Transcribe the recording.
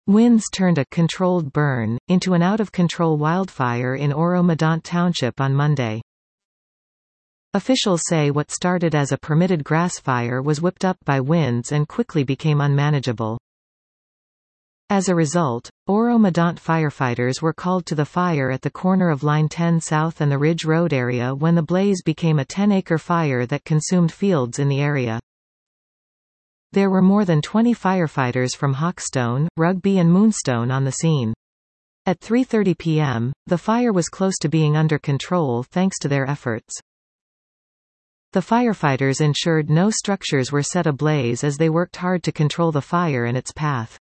Winds turned a controlled burn into an out-of-control wildfire in Oro-Medonte Township on Monday. Officials say what started as a permitted grass fire was whipped up by winds and quickly became unmanageable. As a result, Oro-Medonte firefighters were called to the fire at the corner of Line 10 South and the Ridge Road area when the blaze became a 10-acre fire that consumed fields in the area. There were more than 20 firefighters from Hawkstone, Rugby and Moonstone on the scene. At 3:30 p.m., the fire was close to being under control thanks to their efforts. The firefighters ensured no structures were set ablaze as they worked hard to control the fire and its path.